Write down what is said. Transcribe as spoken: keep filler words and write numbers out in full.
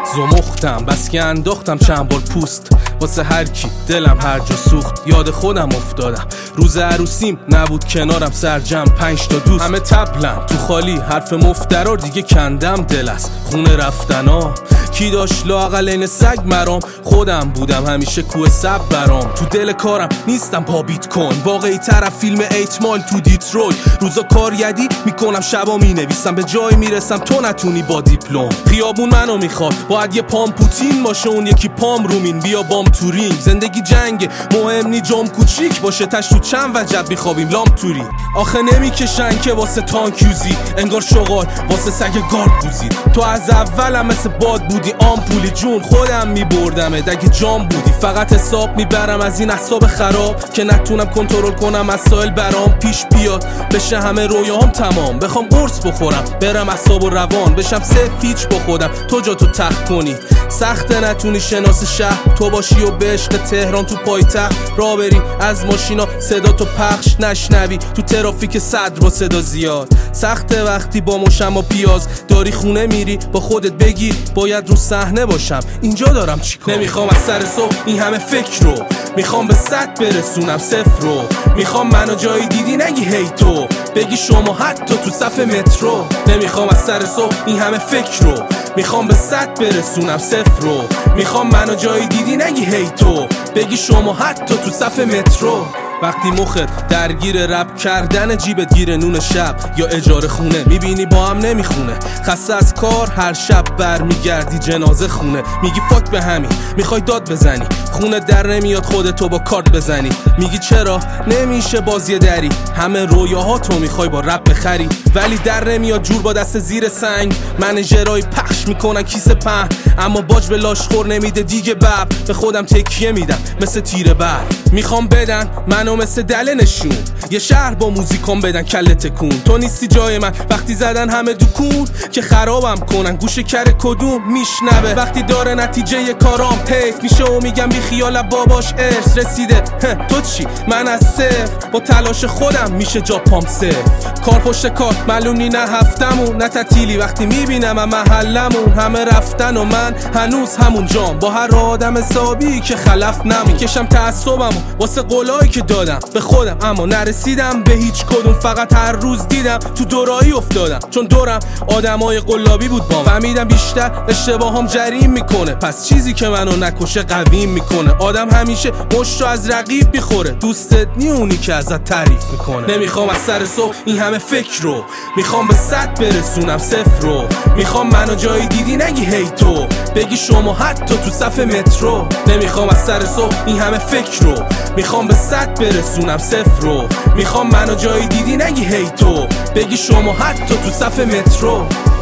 زمختم بس که انداختم چند بار پوست واسه هر کی دلم هر جا سوخت. یاد خودم افتادم روز عروسیم نبود کنارم سرجم پنج تا دوست. همه تبلن تو خالی حرف مفترار دیگه کندم دل از خونه رفتنا. کی داشت لااقل این سگ مرام؟ خودم بودم همیشه کوه سب برام. تو دل کارم نیستم پا بیت کن واقعی طرف فیلم ایت مایل تو دیترویت. روزا کار یدی میکنم شبا مینویسم به جای میرسم تو نتونی با دیپلم. خیابون منو میخواد باید یه پام پوتین باشه اون یکی پام رومین. بیا بام تو رینگ زندگی جنگه مهم نی جام کوچیک باشه تش تو چند وجب میخوابیم لام توری. آخه نمیکشن که واسه تانک یوزی انگار شغال واسه سگ گارد بوزید. تو از اولم مثل باد بودی آمپولی جون خودم میبردمه دگه جام بودی. فقط حساب میبرم از این اعصاب خراب که نتونم کنترل کنم مسائل برام پیش بیاد بشه همه رویام تمام. بخوام قرص بخورم برم اعصاب و روان بشم سه پیچ با خودم تو جا تو تخت کنی. سخته نتونی شناس شهر تو باشی و به عشق تهران تو پایتخت را بری از ماشینا صدا تو پخش نشنوی تو ترافیک صدر با صدا زیاد. سخته وقتی با مشم و پیاز داری خونه میری با خودت بگی باید رو صحنه باشم اینجا دارم چیکار. نمیخوام از سر صبح این همه فکر رو میخوام به صد برسونم صفر رو. میخوام منو جایی دیدی نگی هی تو بگی شما حتی تو صف مترو. نمیخوام از سر صبح این همه فکر رو میخوام به صد برسونم صفر رو. میخوام منو جایی دیدی نگی هی تو بگی شما حتی تو صف مترو. وقتی مخت درگیر رپ کردن جیبت گیر نون شب یا اجاره خونه میبینی با هم نمیخونه. خسته از کار هر شب برمیگردی جنازه خونه میگی فاک به همین میخوای داد بزنی خونه در نمیاد خودتو با کارت بزنی. میگی چرا نمیشه بازی دری همه رویاهاتو میخوای با رپ بخری ولی در نمیاد جور با دست زیر سنگ. منیجرای پخش میکنن کیسه پهن اما باج به لاشخور نمیده دیگه. بب به خودم تکیه میدم مثل تیر بر میخوام بدن منو مثل دله نشون یه شهر با موزیکام بدن کله تکون. تو نیستی جای من وقتی زدن همه دکون که خرابم کنن گوش کر کدوم میشنوه وقتی داره نتیجه یه کارام حیف میشه و میگم بی خیال باباش ارث رسیده. تو چی من از صفر با تلاش خودم میشه جا پام صفر. کار پشت کار معلومی نه هفتمون نه تعطیلی وقتی میبینم محلمون همه رفتن و من هنوز همون جام با هر آدم حسابی که خلف نمیکشم تعصبمو واسه قولایی که دادم به خودم اما نرسیدم به هیچ کدوم. فقط هر روز دیدم تو دورایی افتادم چون دورم آدمای قلابی بود بام. فهمیدم بیشتر اشتباهام جریم میکنه پس چیزی که منو نکشه قویم میکنه. آدم همیشه مشتو از رقیب میخوره دوستت نی اونی که ازت تعریف میکنه. نمیخوام از سر صبح این همه فکر رو میخوام به صد برسونم صفر رو. میخوام منو جایی دیدی نگی هی تو بگی شما حتی تو صف مترو. نمیخوام از سر صبح این همه فکر رو میخوام به صد برسونم صفر رو. میخوام منو جایی دیدی نگی هی تو بگی شما حتی تو صف مترو.